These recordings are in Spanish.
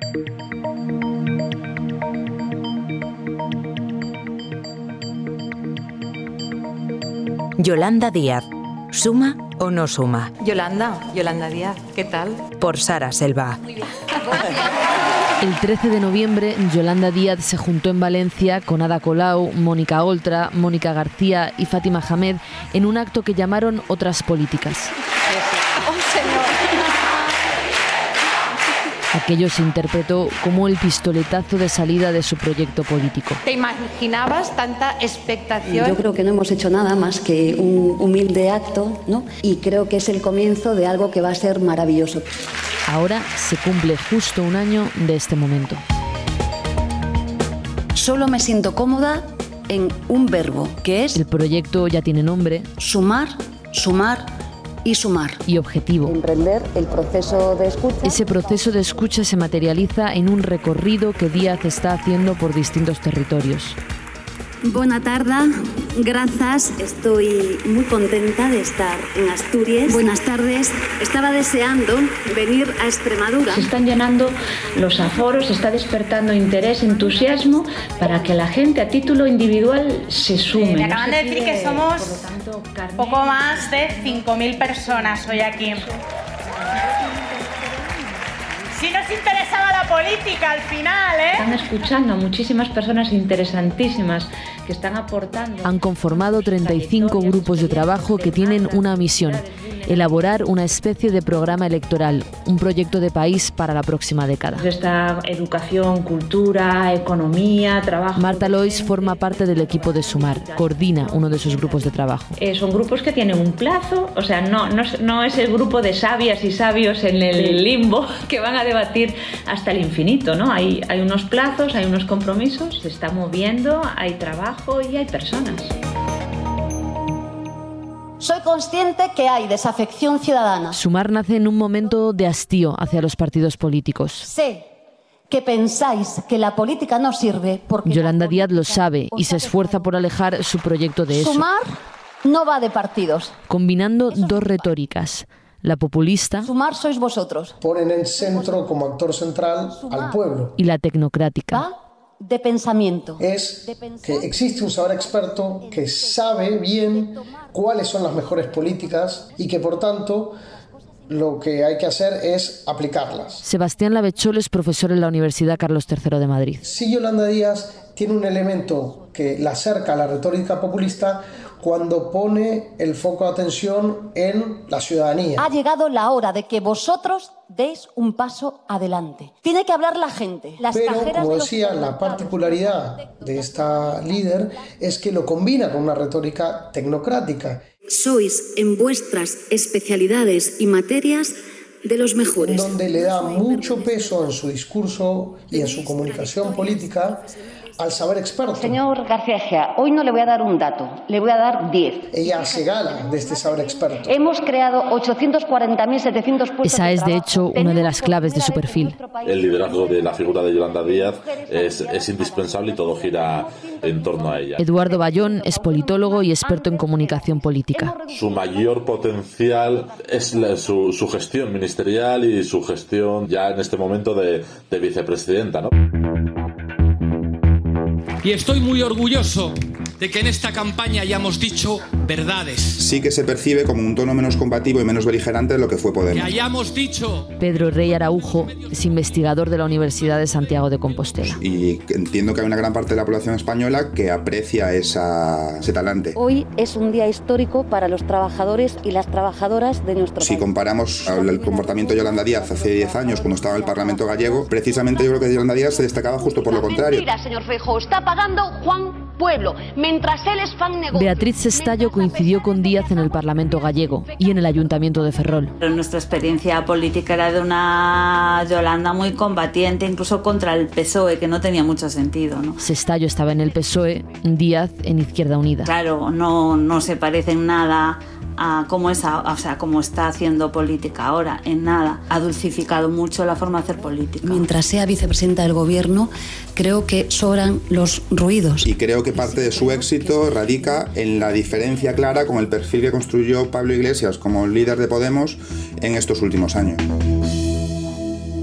Yolanda Díaz, ¿suma o no suma? Yolanda Díaz, ¿qué tal? Por Sara Selva. Muy bien. El 13 de noviembre, Yolanda Díaz se juntó en Valencia con Ada Colau, Mónica Oltra, Mónica García y Fátima Hamed en un acto que llamaron Otras Políticas. ¡Oh, señor! Aquello se interpretó como el pistoletazo de salida de su proyecto político. ¿Te imaginabas tanta expectación? Yo creo que no hemos hecho nada más que un humilde acto, ¿no? Y creo que es el comienzo de algo que va a ser maravilloso. Ahora se cumple justo un año de este momento. Solo me siento cómoda en un verbo, que es... El proyecto ya tiene nombre. Sumar, sumar y sumar. Y objetivo. Emprender el proceso de escucha. Ese proceso de escucha se materializa en un recorrido que Díaz está haciendo por distintos territorios. Buena tarde, gracias. Estoy muy contenta de estar en Asturias. Buenas tardes. Estaba deseando venir a Extremadura. Se están llenando los aforos, se está despertando interés, entusiasmo para que la gente a título individual se sume. Me acaban de decir que somos poco más de 5.000 personas hoy aquí. Si nos interesaba la política al final, ¿eh? Están escuchando a muchísimas personas interesantísimas que están aportando. Han conformado 35 grupos de trabajo que tienen una misión: elaborar una especie de programa electoral, un proyecto de país para la próxima década. Está educación, cultura, economía, trabajo. Marta Lois forma parte del equipo de Sumar, coordina uno de sus grupos de trabajo. Son grupos que tienen un plazo, o sea, no es el grupo de sabias y sabios en el limbo que van a debatir hasta el infinito, ¿no? Hay unos plazos, hay unos compromisos, se está moviendo, hay trabajo y hay personas. Soy consciente que hay desafección ciudadana. Sumar nace en un momento de hastío hacia los partidos políticos. Sé que pensáis que la política no sirve porque... Yolanda Díaz lo sabe y se esfuerza por alejar su proyecto de eso. Sumar no va de partidos. Combinando dos retóricas. La populista. Sumar sois vosotros. Ponen en el centro como actor central al pueblo. Y la tecnocrática. Va de pensamiento. Es que existe un saber experto que sabe bien cuáles son las mejores políticas y que por tanto lo que hay que hacer es aplicarlas. Sebastián Lavechol es profesor en la Universidad Carlos III de Madrid. Sí, Yolanda Díaz tiene un elemento que la acerca a la retórica populista cuando pone el foco de atención en la ciudadanía. Ha llegado la hora de que vosotros deis un paso adelante. Tiene que hablar la gente. Pero, como decía, la particularidad de esta líder es que lo combina con una retórica tecnocrática. Sois en vuestras especialidades y materias de los mejores. Donde le da mucho peso en su discurso y en su comunicación política al saber experto. Señor García Egea, hoy no le voy a dar un dato, le voy a dar 10. Ella se gala de este saber experto. Hemos creado 840.700 puestos. Esa es, de hecho, una de las claves de su perfil. El liderazgo de la figura de Yolanda Díaz es indispensable y todo gira en torno a ella. Eduardo Bayón es politólogo y experto en comunicación política. Su mayor potencial es su gestión ministerial y su gestión ya en este momento de vicepresidenta, ¿no? Y estoy muy orgulloso de que en esta campaña hayamos dicho verdades. Sí que se percibe como un tono menos combativo y menos beligerante de lo que fue Podemos. Que hayamos dicho... Pedro Rey Araujo es investigador de la Universidad de Santiago de Compostela. Y entiendo que hay una gran parte de la población española que aprecia ese talante. Hoy es un día histórico para los trabajadores y las trabajadoras de nuestro país. Si comparamos el comportamiento de Yolanda Díaz hace 10 años, cuando estaba en el Parlamento gallego, precisamente yo creo que Yolanda Díaz se destacaba justo por lo contrario. Mira, señor Feijóo, está pagando Juan Pueblo, mientras él es fan negocio. Beatriz Sestallo coincidió con Díaz en el Parlamento gallego y en el Ayuntamiento de Ferrol. Pero nuestra experiencia política era de una Yolanda muy combatiente, incluso contra el PSOE, que no tenía mucho sentido, ¿no? Sestallo estaba en el PSOE, Díaz en Izquierda Unida. Claro, no se parece en nada a cómo está haciendo política ahora, en nada. Ha dulcificado mucho la forma de hacer política. Mientras sea vicepresidenta del gobierno, creo que sobran los ruidos. Y creo que parte de su éxito radica en la diferencia clara con el perfil que construyó Pablo Iglesias como líder de Podemos en estos últimos años.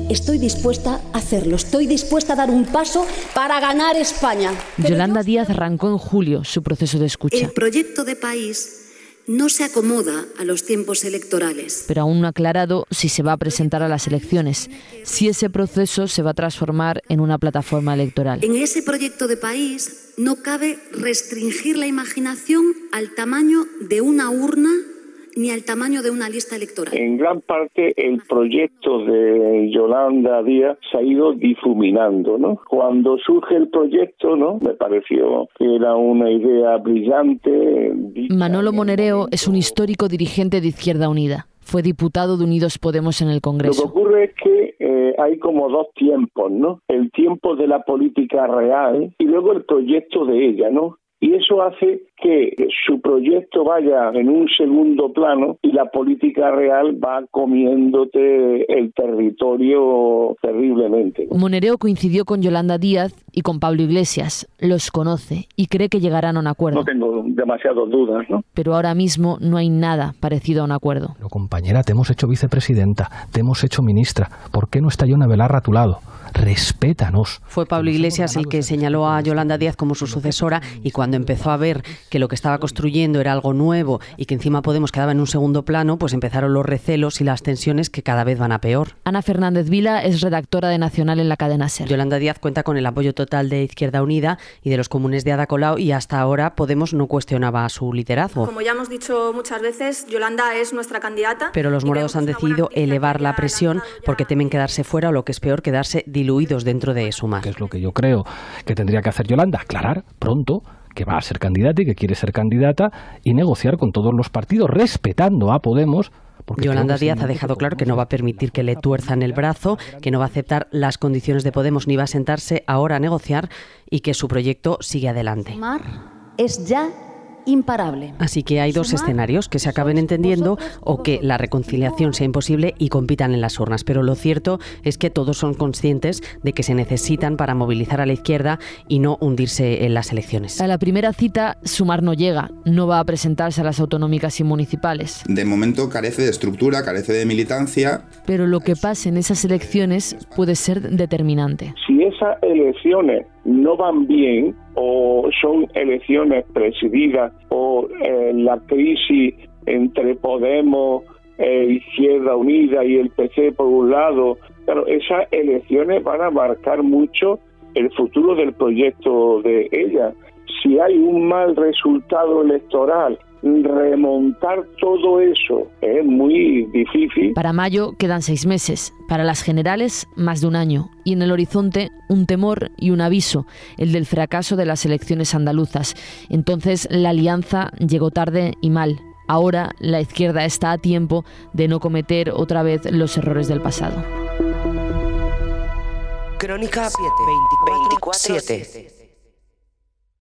estoy dispuesta a hacerlo, estoy dispuesta a dar un paso para ganar España. Yolanda Díaz arrancó en julio su proceso de escucha. El proyecto de país no se acomoda a los tiempos electorales. Pero aún no ha aclarado si se va a presentar a las elecciones, si ese proceso se va a transformar en una plataforma electoral. En ese proyecto de país no cabe restringir la imaginación al tamaño de una urna ni al tamaño de una lista electoral. En gran parte el proyecto de Yolanda Díaz se ha ido difuminando, ¿no? Cuando surge el proyecto, ¿no?, me pareció que era una idea brillante. Manolo Monereo es un histórico dirigente de Izquierda Unida. Fue diputado de Unidos Podemos en el Congreso. Lo que ocurre es que hay como dos tiempos, ¿no? El tiempo de la política real y luego el proyecto de ella, ¿no? Y eso hace que su proyecto vaya en un segundo plano y la política real va comiéndote el territorio terriblemente. Monereo coincidió con Yolanda Díaz y con Pablo Iglesias. Los conoce y cree que llegarán a un acuerdo. No tengo demasiadas dudas, ¿no? Pero ahora mismo no hay nada parecido a un acuerdo. Pero compañera, te hemos hecho vicepresidenta, te hemos hecho ministra. ¿Por qué no está Yone Belarra a tu lado? Respétanos. Fue Pablo Iglesias el que señaló a Yolanda Díaz como su sucesora, y cuando empezó a ver que lo que estaba construyendo era algo nuevo y que encima Podemos quedaba en un segundo plano, pues empezaron los recelos y las tensiones que cada vez van a peor. Ana Fernández Vila es redactora de Nacional en la cadena SER. Yolanda Díaz cuenta con el apoyo total de Izquierda Unida y de los comunes de Ada Colau, y hasta ahora Podemos no cuestionaba su liderazgo. Como ya hemos dicho muchas veces, Yolanda es nuestra candidata. Pero los morados han decidido elevar la presión porque temen quedarse fuera, o lo que es peor, quedarse diluidos dentro de Sumar. ¿Qué es lo que yo creo que tendría que hacer Yolanda? Aclarar pronto que va a ser candidata y que quiere ser candidata, y negociar con todos los partidos, respetando a Podemos. Yolanda Díaz ha dejado claro que no va a permitir que le tuerzan el brazo, que no va a aceptar las condiciones de Podemos ni va a sentarse ahora a negociar, y que su proyecto sigue adelante. Sumar es ya imparable. Así que hay dos escenarios: que se acaben entendiendo o que la reconciliación sea imposible y compitan en las urnas. Pero lo cierto es que todos son conscientes de que se necesitan para movilizar a la izquierda y no hundirse en las elecciones. A la primera cita, Sumar no llega, no va a presentarse a las autonómicas y municipales. De momento carece de estructura, carece de militancia. Pero lo que pase en esas elecciones puede ser determinante. Si esas elecciones no van bien, o son elecciones presididas por la crisis entre Podemos, Izquierda Unida y el PC por un lado, claro, esas elecciones van a marcar mucho el futuro del proyecto de ella. Si hay un mal resultado electoral, remontar todo eso es muy difícil. Para mayo quedan 6 meses, para las generales más de un año, y en el horizonte un temor y un aviso, el del fracaso de las elecciones andaluzas. Entonces la alianza llegó tarde y mal. Ahora la izquierda está a tiempo de no cometer otra vez los errores del pasado. Crónica 24/7.